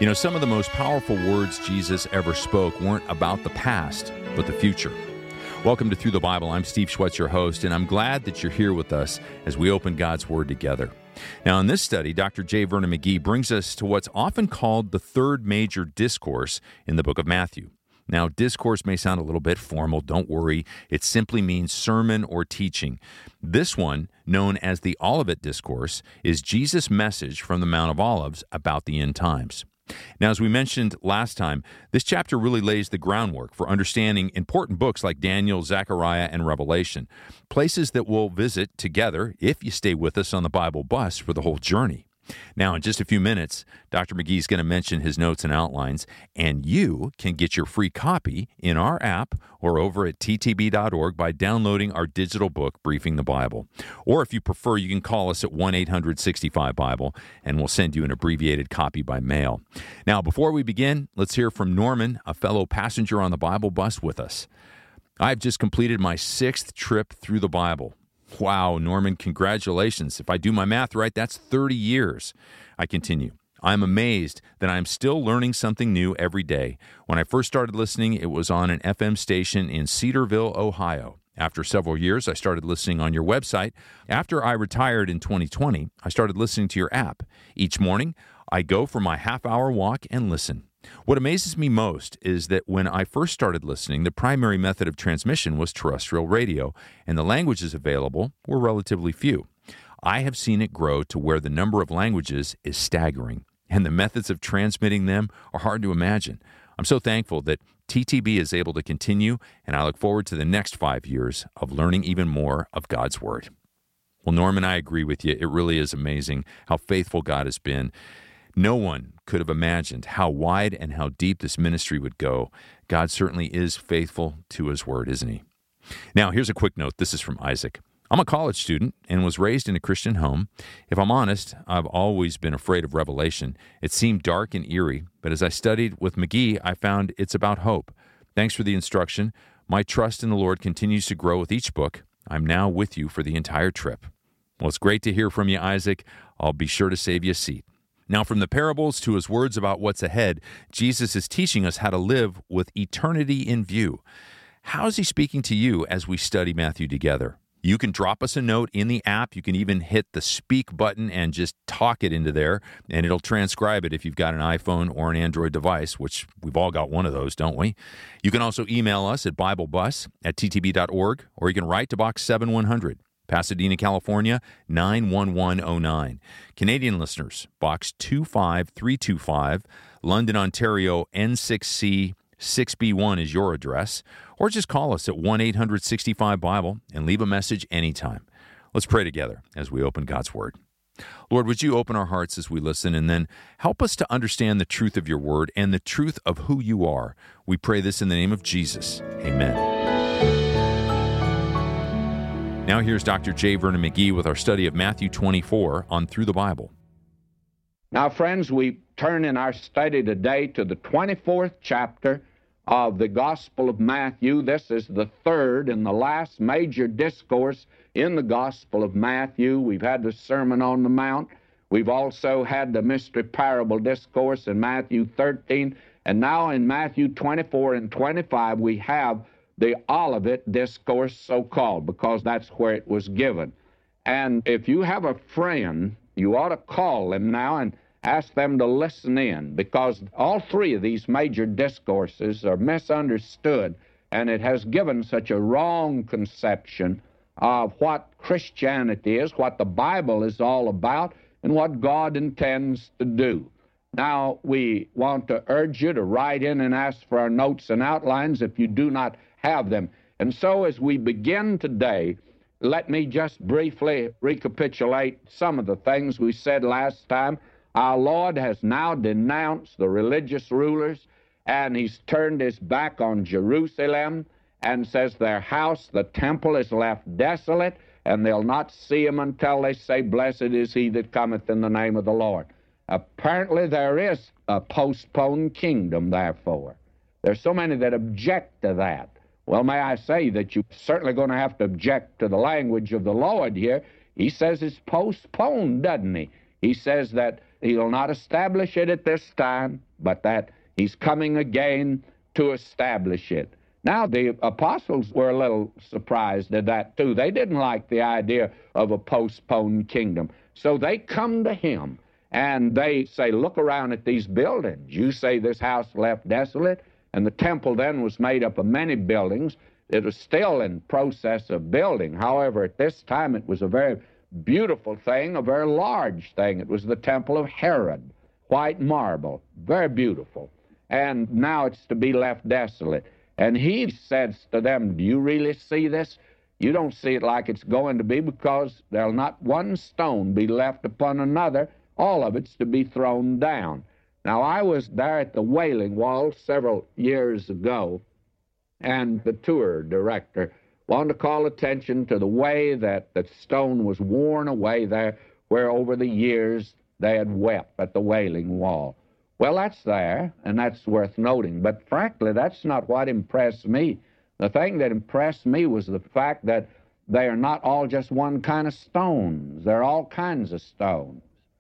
You know, some of the most powerful words Jesus ever spoke weren't about the past, but the future. Welcome to Through the Bible. I'm Steve Schwetz, your host, and I'm glad that you're here with us as we open God's Word together. Now, in this study, Dr. J. Vernon McGee brings us to what's often called the third major discourse in the book of Matthew. Now, discourse may sound a little bit formal. Don't worry. It simply means sermon or teaching. This one, known as the Olivet Discourse, is Jesus' message from the Mount of Olives about the end times. Now, as we mentioned last time, this chapter really lays the groundwork for understanding important books like Daniel, Zechariah, and Revelation, places that we'll visit together if you stay with us on the Bible bus for the whole journey. Now, in just a few minutes, Dr. McGee is going to mention his notes and outlines, and you can get your free copy in our app or over at ttb.org by downloading our digital book, Briefing the Bible. Or if you prefer, you can call us at 1-800-65-BIBLE, and we'll send you an abbreviated copy by mail. Now, before we begin, let's hear from Norman, a fellow passenger on the Bible bus with us. I've just completed my 6th trip through the Bible. Wow, Norman, congratulations. If I do my math right, that's 30 years. I continue. I'm amazed that I'm still learning something new every day. When I first started listening, it was on an FM station in Cedarville, Ohio. After several years, I started listening on your website. After I retired in 2020, I started listening to your app. Each morning, I go for my half-hour walk and listen. What amazes me most is that when I first started listening, the primary method of transmission was terrestrial radio, and the languages available were relatively few. I have seen it grow to where the number of languages is staggering, and the methods of transmitting them are hard to imagine. I'm so thankful that TTB is able to continue, and I look forward to the next 5 years of learning even more of God's Word. Well, Norman, I agree with you. It really is amazing how faithful God has been. No one could have imagined how wide and how deep this ministry would go. God certainly is faithful to His Word, isn't He? Now, here's a quick note. This is from Isaac. I'm a college student and was raised in a Christian home. If I'm honest, I've always been afraid of Revelation. It seemed dark and eerie, but as I studied with McGee, I found it's about hope. Thanks for the instruction. My trust in the Lord continues to grow with each book. I'm now with you for the entire trip. Well, it's great to hear from you, Isaac. I'll be sure to save you a seat. Now, from the parables to his words about what's ahead, Jesus is teaching us how to live with eternity in view. How is he speaking to you as we study Matthew together? You can drop us a note in the app. You can even hit the speak button and just talk it into there, and it'll transcribe it if you've got an iPhone or an Android device, which we've all got one of those, don't we? You can also email us at BibleBus@ttb.org, or you can write to Box 7100. Pasadena, California, 91109. Canadian listeners, Box 25325, London, Ontario, N6C 6B1 is your address. Or just call us at 1-800-65-BIBLE and leave a message anytime. Let's pray together as we open God's Word. Lord, would you open our hearts as we listen, and then help us to understand the truth of your Word and the truth of who you are. We pray this in the name of Jesus. Amen. Now here's Dr. J. Vernon McGee with our study of Matthew 24 on Through the Bible. Now, friends, we turn in our study today to the 24th chapter of the Gospel of Matthew. This is the third and the last major discourse in the Gospel of Matthew. We've had the Sermon on the Mount. We've also had the mystery parable discourse in Matthew 13. And now in Matthew 24 and 25, we have the Olivet Discourse, so-called, because that's where it was given. And if you have a friend, you ought to call them now and ask them to listen in, because all three of these major discourses are misunderstood, and it has given such a wrong conception of what Christianity is, what the Bible is all about, and what God intends to do. Now, we want to urge you to write in and ask for our notes and outlines if you do not have them. And so as we begin today, let me just briefly recapitulate some of the things we said last time. Our Lord has now denounced the religious rulers, and he's turned his back on Jerusalem and says their house, the temple, is left desolate, and they'll not see him until they say, "Blessed is he that cometh in the name of the Lord." Apparently there is a postponed kingdom, therefore. There's so many that object to that. Well, may I say that you're certainly going to have to object to the language of the Lord here. He says it's postponed, doesn't he? He says that he'll not establish it at this time, but that he's coming again to establish it. Now, the apostles were a little surprised at that, too. They didn't like the idea of a postponed kingdom. So they come to him, and they say, look around at these buildings. You say this house left desolate, and the temple then was made up of many buildings. It was still in process of building. However, at this time, it was a very beautiful thing, a very large thing. It was the temple of Herod, white marble, very beautiful. And now it's to be left desolate. And he says to them, do you really see this? You don't see it like it's going to be, because there'll not one stone be left upon another. All of it's to be thrown down. Now, I was there at the Wailing Wall several years ago, and the tour director wanted to call attention to the way that the stone was worn away there, where over the years they had wept at the Wailing Wall. Well, that's there, and that's worth noting. But frankly, that's not what impressed me. The thing that impressed me was the fact that they are not all just one kind of stones. They're all kinds of stones.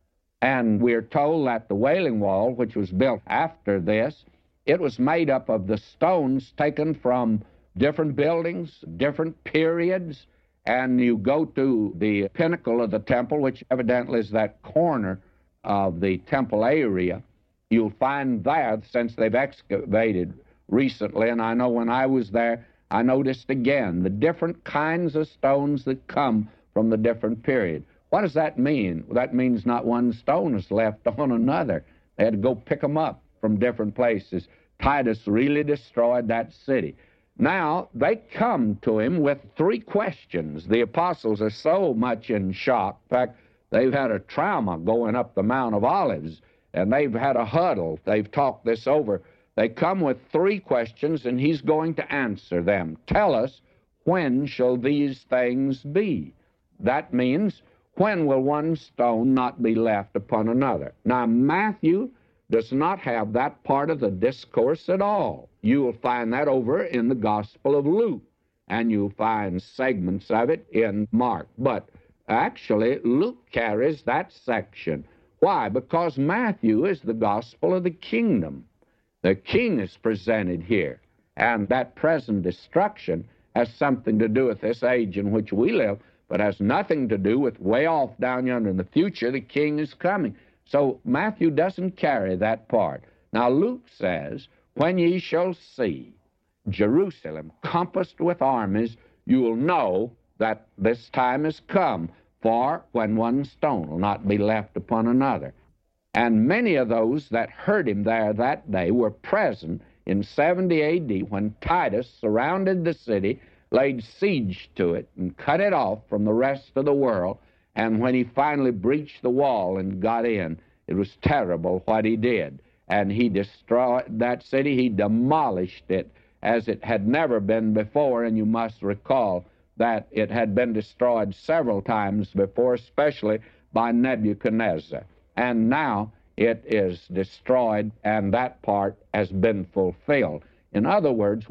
And we're told that the Wailing Wall, which was built after this, it was made up of the stones taken from different buildings, different periods, and you go to the pinnacle of the temple, which evidently is that corner of the temple area. You'll find there, since they've excavated recently, and I know when I was there, I noticed again the different kinds of stones that come from the different period. What does that mean? Well, that means not one stone is left on another. They had to go pick them up from different places. Titus really destroyed that city. Now, they come to him with three questions. The apostles are so much in shock. In fact, they've had a trauma going up the Mount of Olives, and they've had a huddle. They've talked this over. They come with three questions, and he's going to answer them. Tell us, when shall these things be? That means, when will one stone not be left upon another? Now, Matthew does not have that part of the discourse at all. You will find that over in the Gospel of Luke, and you'll find segments of it in Mark. But actually, Luke carries that section. Why? Because Matthew is the gospel of the kingdom. The king is presented here, and that present destruction has something to do with this age in which we live, but has nothing to do with way off down yonder in the future. The king is coming. So Matthew doesn't carry that part. Now Luke says, when ye shall see Jerusalem compassed with armies, you will know that this time is come, for when one stone will not be left upon another. And many of those that heard him there that day were present in 70 A.D. when Titus surrounded the city, laid siege to it, and cut it off from the rest of the world. And when he finally breached the wall and got in, it was terrible what he did. And he destroyed that city. He demolished it as it had never been before. And you must recall that it had been destroyed several times before, especially by Nebuchadnezzar. And now it is destroyed, and that part has been fulfilled. In other words,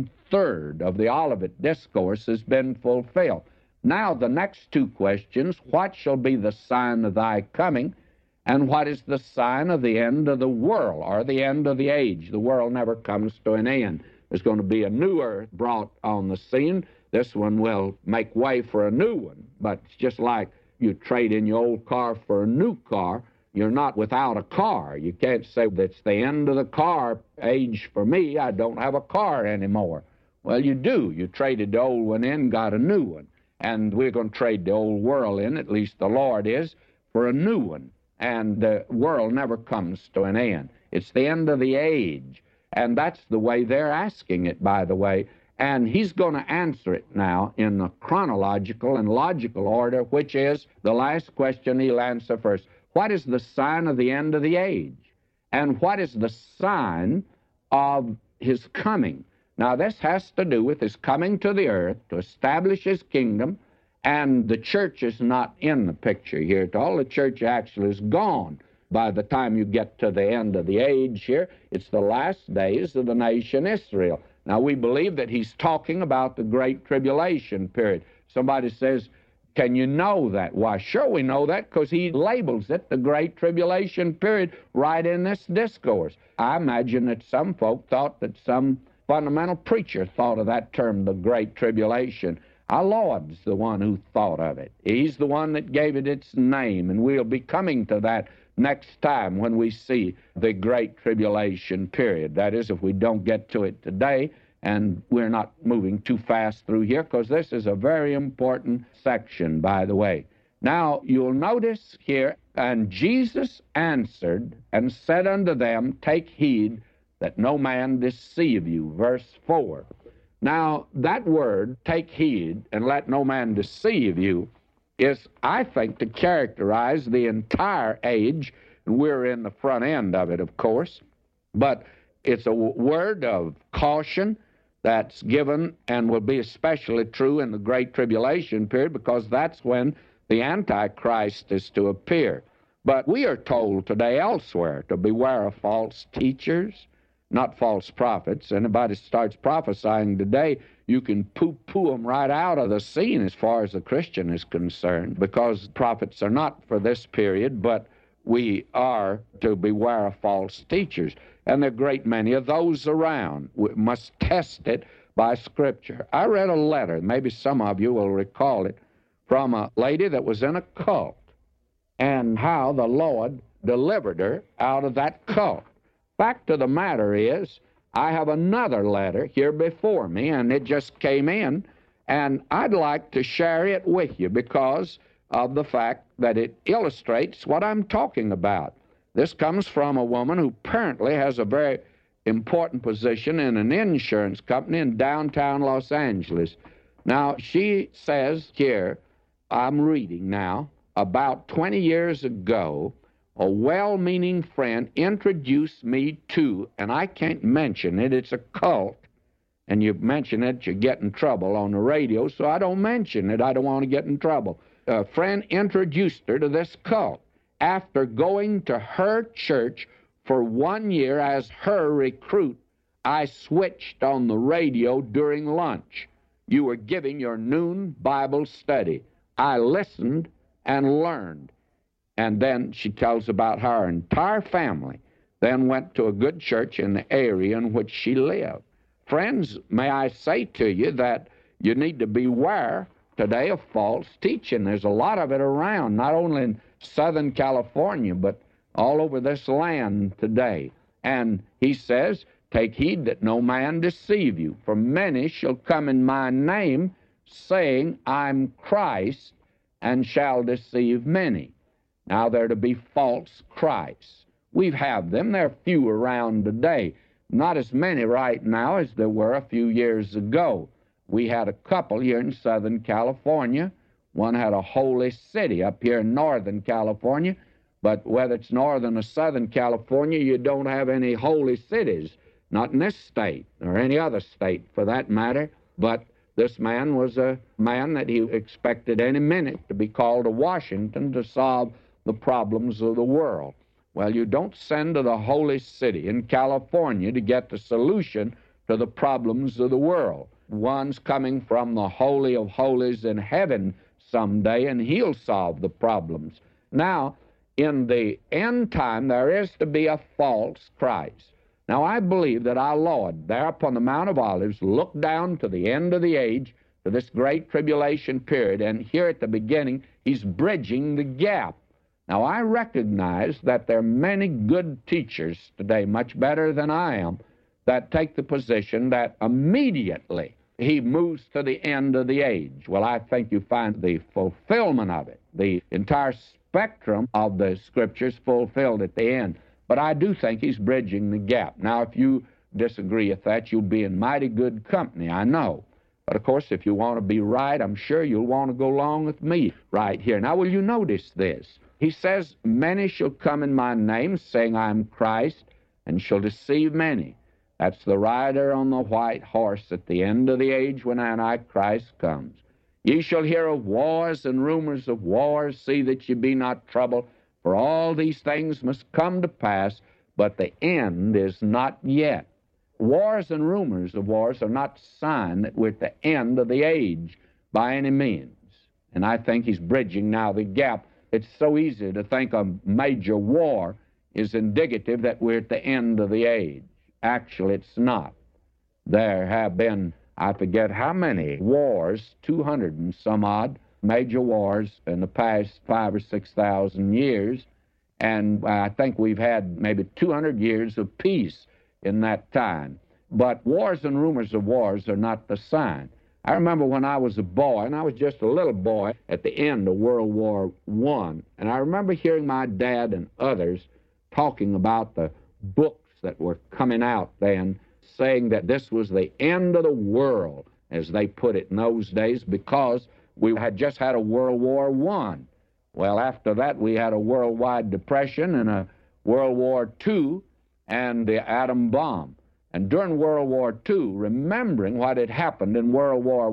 1/3 of the Olivet Discourse has been fulfilled. Now the next two questions, what shall be the sign of thy coming, and what is the sign of the end of the world, or the end of the age? The world never comes to an end. There's going to be a new earth brought on the scene. This one will make way for a new one, but it's just like you trade in your old car for a new car. You're not without a car. You can't say that's the end of the car age for me. I don't have a car anymore. Well, you do. You traded the old one in, got a new one. And we're going to trade the old world in, at least the Lord is, for a new one. And the world never comes to an end. It's the end of the age. And that's the way they're asking it, by the way. And he's going to answer it now in a chronological and logical order, which is the last question he'll answer first. What is the sign of the end of the age? And what is the sign of his coming? Now, this has to do with his coming to the earth to establish his kingdom, and the church is not in the picture here at all. The church actually is gone by the time you get to the end of the age here. It's the last days of the nation Israel. Now, we believe that he's talking about the Great Tribulation period. Somebody says, Can you know that? Why, sure we know that because he labels it the Great Tribulation period right in this discourse. I imagine that some folk thought that some fundamental preacher thought of that term, the Great Tribulation. Our Lord's the one who thought of it. He's the one that gave it its name, and we'll be coming to that next time when we see the Great Tribulation period. That is, if we don't get to it today, and we're not moving too fast through here, because this is a very important section, by the way. Now, you'll notice here, and Jesus answered and said unto them, Take heed that no man deceive you. Verse 4. Now, that word, take heed and let no man deceive you, is, I think, to characterize the entire age, and we're in the front end of it, of course, but it's a word of caution that's given and will be especially true in the Great Tribulation period, because that's when the Antichrist is to appear. But we are told today elsewhere to beware of false teachers, not false prophets. Anybody starts prophesying today, you can poo-poo them right out of the scene as far as the Christian is concerned, because prophets are not for this period, but we are to beware of false teachers. And there are a great many of those around. We must test it by Scripture. I read a letter, maybe some of you will recall it, from a lady that was in a cult, and how the Lord delivered her out of that cult. Fact of the matter is, I have another letter here before me, and it just came in, and I'd like to share it with you because of the fact that it illustrates what I'm talking about. This comes from a woman who apparently has a very important position in an insurance company in downtown Los Angeles. Now, she says here, I'm reading now, about 20 years ago, a well-meaning friend introduced me to, and I can't mention it, it's a cult, and you mention it, you get in trouble on the radio, so I don't mention it. I don't want to get in trouble. A friend introduced her to this cult. After going to her church for 1 year as her recruit, I switched on the radio during lunch. You were giving your noon Bible study. I listened and learned. And then she tells about how her entire family then went to a good church in the area in which she lived. Friends, may I say to you that you need to beware today of false teaching. There's a lot of it around, not only in Southern California, but all over this land today. And he says, take heed that no man deceive you, for many shall come in my name, saying, I'm Christ, and shall deceive many. Now they're to be false Christs. We have them. There are few around today. Not as many right now as there were a few years ago. We had a couple here in Southern California. One had a holy city up here in Northern California, but whether it's Northern or Southern California, you don't have any holy cities, not in this state or any other state for that matter. But this man was a man that he expected any minute to be called to Washington to solve the problems of the world. Well, you don't send to the holy city in California to get the solution to the problems of the world. One's coming from the Holy of Holies in heaven someday, and he'll solve the problems. Now, in the end time, there is to be a false Christ. Now, I believe that our Lord, there upon the Mount of Olives, looked down to the end of the age, to this great tribulation period, and here at the beginning, he's bridging the gap. Now, I recognize that there are many good teachers today, much better than I am, that take the position that immediately he moves to the end of the age. Well, I think you find the fulfillment of it, the entire spectrum of the Scriptures fulfilled at the end. But I do think he's bridging the gap. Now, if you disagree with that, you'll be in mighty good company, I know. But, of course, if you want to be right, I'm sure you'll want to go along with me right here. Now, will you notice this? He says, many shall come in my name, saying, I am Christ, and shall deceive many. That's the rider on the white horse at the end of the age when Antichrist comes. Ye shall hear of wars and rumors of wars. See that ye be not troubled, for all these things must come to pass, but the end is not yet. Wars and rumors of wars are not sign that we're at the end of the age by any means. And I think he's bridging now the gap. It's so easy to think a major war is indicative that we're at the end of the age. Actually, it's not. There have been, I forget how many wars, 200 and some odd major wars in the past 5,000 or 6,000 years. And I think we've had maybe 200 years of peace in that time. But wars and rumors of wars are not the sign. I remember when I was a boy, and I was just a little boy at the end of World War I, and I remember hearing my dad and others talking about the books that were coming out then, saying that this was the end of the world, as they put it in those days, because we had just had a World War I. Well, after that, we had a worldwide depression and a World War II and the atom bomb. And during World War II, remembering what had happened in World War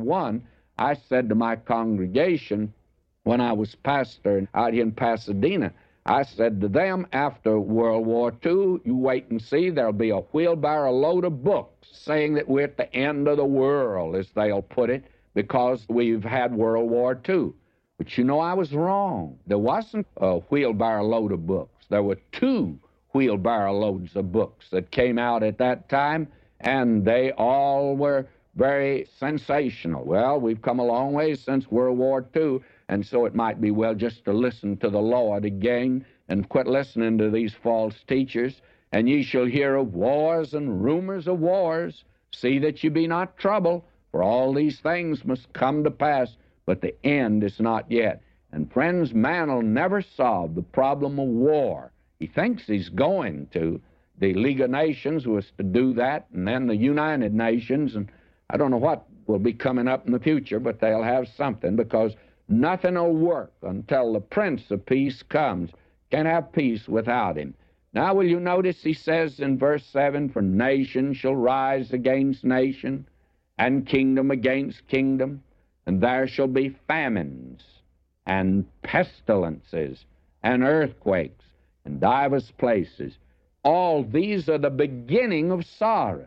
I said to my congregation when I was pastor out here in Pasadena, I said to them, after World War II, you wait and see, there'll be a wheelbarrow load of books saying that we're at the end of the world, as they'll put it, because we've had World War II. But you know, I was wrong. There wasn't a wheelbarrow load of books. There were 2 wheelbarrow loads of books that came out at that time, and they all were very sensational. Well, we've come a long way since World War II, and so it might be well just to listen to the Lord again and quit listening to these false teachers. And ye shall hear of wars and rumors of wars. See that ye be not troubled, for all these things must come to pass, but the end is not yet. And friends, man will never solve the problem of war. He thinks he's going to. The League of Nations was to do that, and then the United Nations, and I don't know what will be coming up in the future, but they'll have something, because nothing will work until the Prince of Peace comes. Can't have peace without him. Now, will you notice he says in verse 7, for nation shall rise against nation, and kingdom against kingdom, and there shall be famines, and pestilences, and earthquakes, in divers places. All these are the beginning of sorrows.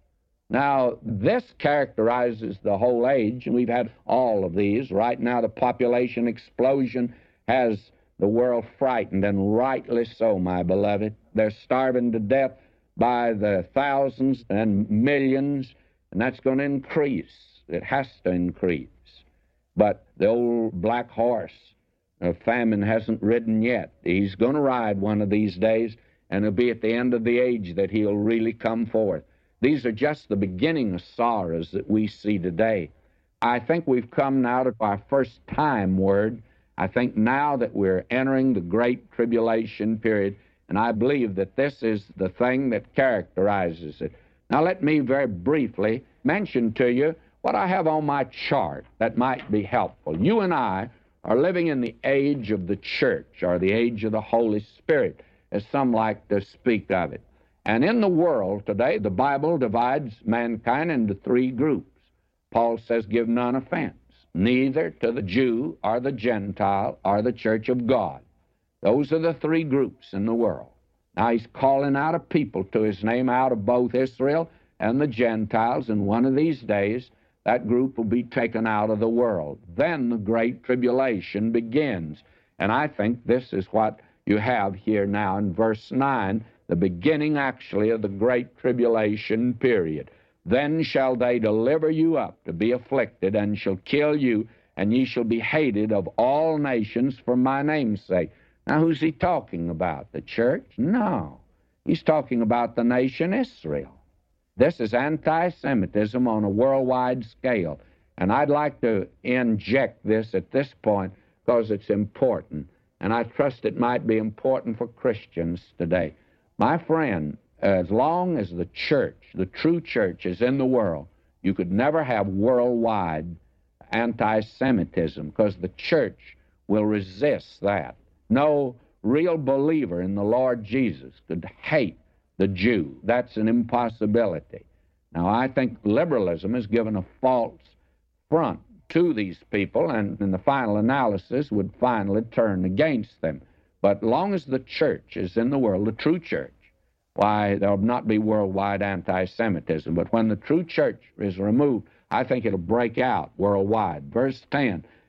Now, this characterizes the whole age, and we've had all of these. Right now, the population explosion has the world frightened, and rightly so, my beloved. They're starving to death by the thousands and millions, and that's going to increase. It has to increase. But the old black horse of famine hasn't ridden yet. He's going to ride one of these days, and it'll be at the end of the age that he'll really come forth. These are just the beginning of sorrows that we see today. I think we've come now to our first time word. I think now that we're entering the Great Tribulation period, and I believe that this is the thing that characterizes it. Now let me very briefly mention to you what I have on my chart that might be helpful. You and I are living in the age of the church, or the age of the Holy Spirit, as some like to speak of it. And in the world today, the Bible divides mankind into 3 groups. Paul says, give none offense, neither to the Jew or the Gentile or the church of God. Those are the 3 groups in the world. Now he's calling out a people to his name out of both Israel and the Gentiles, and one of these days that group will be taken out of the world. Then the Great Tribulation begins. And I think this is what you have here now in verse 9, the beginning actually of the Great Tribulation period. Then shall they deliver you up to be afflicted, and shall kill you, and ye shall be hated of all nations for my name's sake. Now, who's he talking about? The church? No. He's talking about the nation Israel. This is anti-Semitism on a worldwide scale. And I'd like to inject this at this point because it's important. And I trust it might be important for Christians today. My friend, as long as the church, the true church, is in the world, you could never have worldwide anti-Semitism, because the church will resist that. No real believer in the Lord Jesus could hate the Jew. That's an impossibility. Now, I think liberalism has given a false front to these people, and in the final analysis would finally turn against them. But long as the church is in the world, the true church, why, there'll not be worldwide anti-Semitism. But when the true church is removed, I think it'll break out worldwide. Verse 10,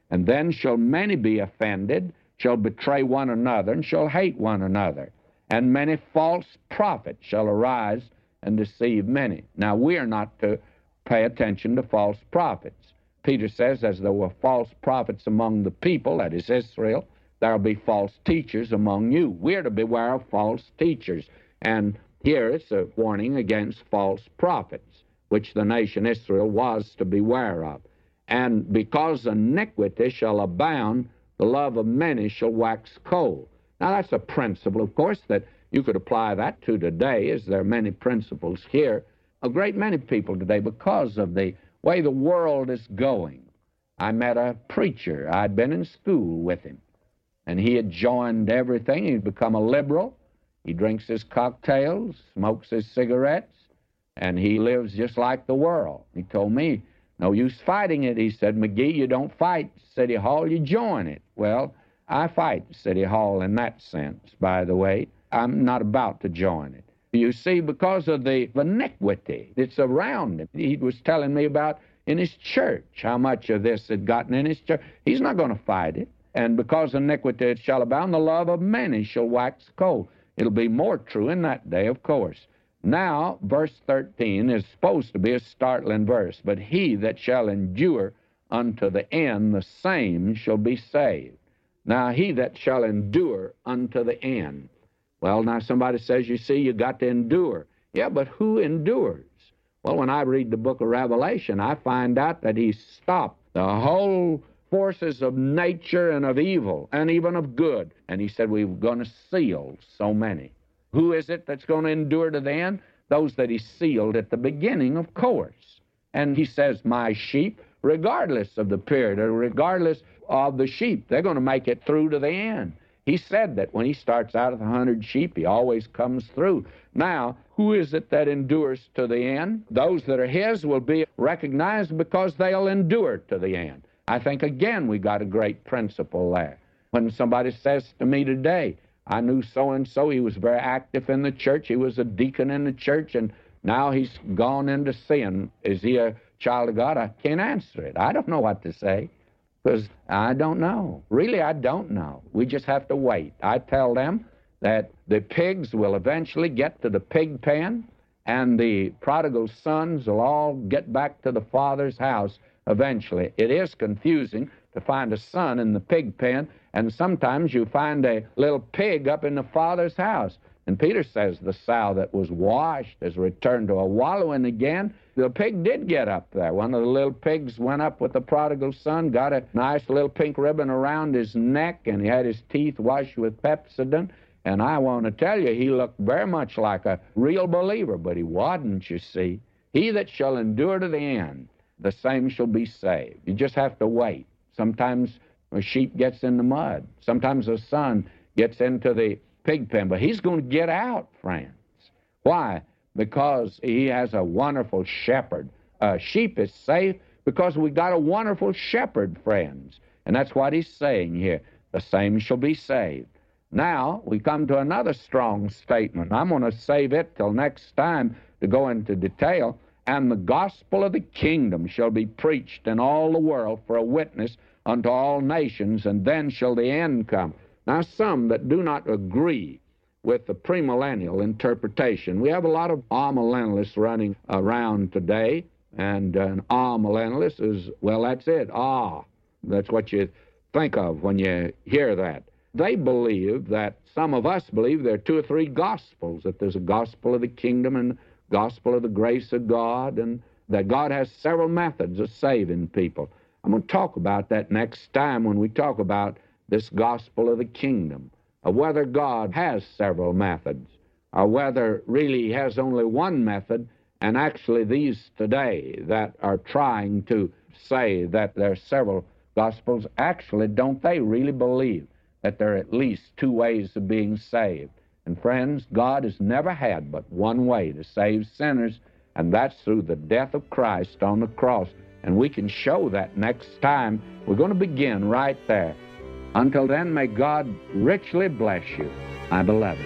And then shall many be offended, shall betray one another, and shall hate one another. And many false prophets shall arise and deceive many. Now, we are not to pay attention to false prophets. Peter says, as there were false prophets among the people, that is Israel, there will be false teachers among you. We're to beware of false teachers. And here it's a warning against false prophets, which the nation Israel was to beware of. And because iniquity shall abound, the love of many shall wax cold. Now, that's a principle, of course, that you could apply that to today, as there are many principles here. A great many people today, because of the way the world is going. I met a preacher. I'd been in school with him, and he had joined everything. He'd become a liberal. He drinks his cocktails, smokes his cigarettes, and he lives just like the world. He told me, no use fighting it. He said, McGee, you don't fight City Hall, you join it. Well, I fight City Hall in that sense, by the way. I'm not about to join it. You see, because of the iniquity that's around him. He was telling me about in his church, how much of this had gotten in his church. He's not going to fight it. And because iniquity shall abound, the love of many shall wax cold. It'll be more true in that day, of course. Now, verse 13 is supposed to be a startling verse. But he that shall endure unto the end, the same shall be saved. Now, he that shall endure unto the end. Well, now somebody says, you see, you got to endure. Yeah, but who endures? Well, when I read the book of Revelation, I find out that he stopped the whole forces of nature and of evil and even of good. And he said, we're going to seal so many. Who is it that's going to endure to the end? Those that he sealed at the beginning, of course. And he says, my sheep, regardless of the period, or regardless of the sheep, they're going to make it through to the end. He said that when he starts out with 100 sheep, he always comes through. Now, who is it that endures to the end? Those that are his will be recognized because they'll endure to the end. I think, again, we got a great principle there. When somebody says to me today, I knew so-and-so, he was very active in the church, he was a deacon in the church, and now he's gone into sin. Is he a child of God? I can't answer it. I don't know what to say. Because I don't know. Really, I don't know. We just have to wait. I tell them that the pigs will eventually get to the pig pen, and the prodigal sons will all get back to the father's house eventually. It is confusing to find a son in the pig pen, and sometimes you find a little pig up in the father's house. And Peter says the sow that was washed has returned to a wallowing again. The pig did get up there. One of the little pigs went up with the prodigal son, got a nice little pink ribbon around his neck, and he had his teeth washed with Pepsodent. And I want to tell you, he looked very much like a real believer, but he wasn't, you see. He that shall endure to the end, the same shall be saved. You just have to wait. Sometimes a sheep gets in the mud. Sometimes a son gets into the pig pen, but he's going to get out, friends. Why? Because he has a wonderful shepherd. A sheep is safe because we got a wonderful shepherd, friends. And that's what he's saying here. The same shall be saved. Now, we come to another strong statement. I'm going to save it till next time to go into detail. And the gospel of the kingdom shall be preached in all the world for a witness unto all nations, and then shall the end come. Now, some that do not agree with the premillennial interpretation, we have a lot of amillennialists running around today, and an amillennialist is, well, that's it, that's what you think of when you hear that. They believe that, some of us believe there are 2 or 3 gospels, that there's a gospel of the kingdom and gospel of the grace of God, and that God has several methods of saving people. I'm going to talk about that next time when we talk about this gospel of the kingdom, of whether God has several methods, or whether really he has only one method, and actually these today that are trying to say that there are several gospels, actually don't they really believe that there are at least 2 ways of being saved? And friends, God has never had but one way to save sinners, and that's through the death of Christ on the cross. And we can show that next time. We're going to begin right there. Until then, may God richly bless you, my beloved.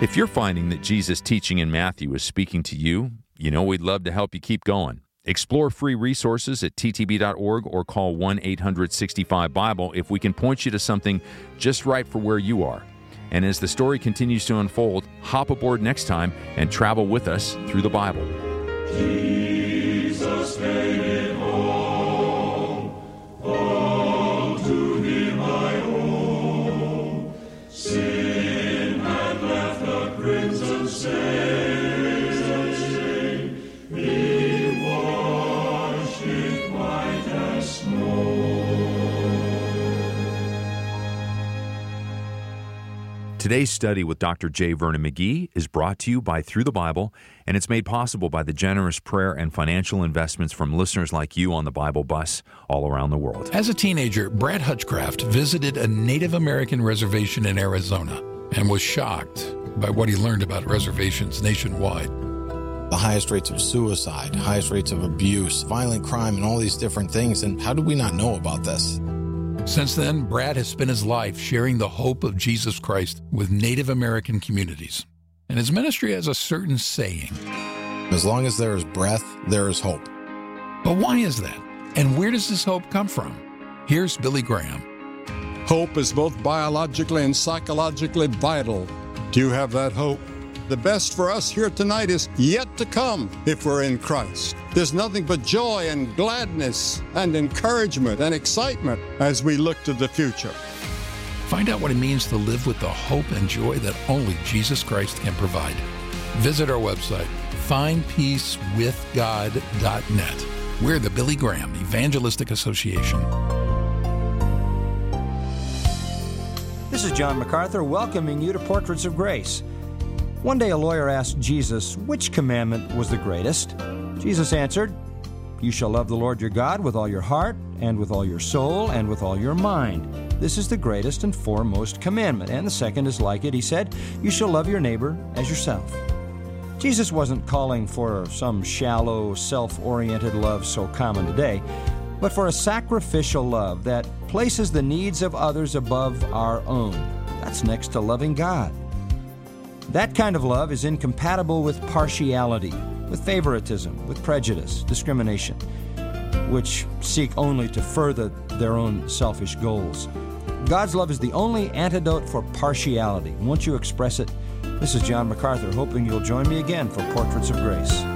If you're finding that Jesus' teaching in Matthew is speaking to you, we'd love to help you keep going. Explore free resources at ttb.org or call 1-800-65-BIBLE if we can point you to something just right for where you are. And as the story continues to unfold, hop aboard next time and travel with us through the Bible. Jesus made it home, all to Him I owe. Sin had left a crimson stain, He washed it white as snow. Today's study with Dr. J. Vernon McGee is brought to you by Through the Bible, and it's made possible by the generous prayer and financial investments from listeners like you on the Bible Bus all around the world. As a teenager, Brad Hutchcraft visited a Native American reservation in Arizona and was shocked by what he learned about reservations nationwide. The highest rates of suicide, highest rates of abuse, violent crime, and all these different things. And how did we not know about this? Since then, Brad has spent his life sharing the hope of Jesus Christ with Native American communities. And his ministry has a certain saying. As long as there is breath, there is hope. But why is that? And where does this hope come from? Here's Billy Graham. Hope is both biologically and psychologically vital. Do you have that hope? The best for us here tonight is yet to come if we're in Christ. There's nothing but joy and gladness and encouragement and excitement as we look to the future. Find out what it means to live with the hope and joy that only Jesus Christ can provide. Visit our website, findpeacewithgod.net. We're the Billy Graham Evangelistic Association. This is John MacArthur welcoming you to Portraits of Grace. One day a lawyer asked Jesus which commandment was the greatest. Jesus answered, "You shall love the Lord your God with all your heart, and with all your soul, and with all your mind. This is the greatest and foremost commandment. And the second is like it." He said, "You shall love your neighbor as yourself." Jesus wasn't calling for some shallow, self-oriented love so common today, but for a sacrificial love that places the needs of others above our own. That's next to loving God. That kind of love is incompatible with partiality, with favoritism, with prejudice, discrimination, which seek only to further their own selfish goals. God's love is the only antidote for partiality. Won't you express it? This is John MacArthur, hoping you'll join me again for Portraits of Grace.